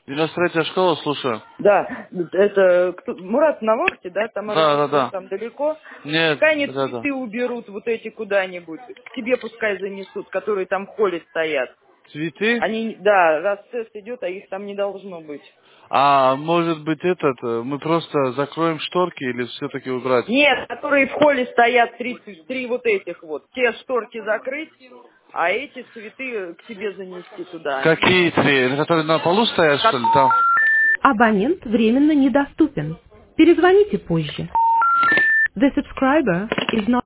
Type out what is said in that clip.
93-я школа, слушаю. Да, это Мурат на вахте, да? Да, Тамара, да. там далеко. Нет, Пускай они да. цветы уберут вот эти куда-нибудь. К себе пускай занесут, которые там в холле стоят. Цветы? Они, да, раз тест идет, а их там не должно быть. А может быть мы просто закроем шторки или все-таки убрать? Нет, которые в холле стоят, три вот этих вот. Те шторки закрыть, а эти цветы к себе занести туда. Какие три? Которые на полу стоят, что Как- ли, там? Абонент временно недоступен. Перезвоните позже. The subscriber is not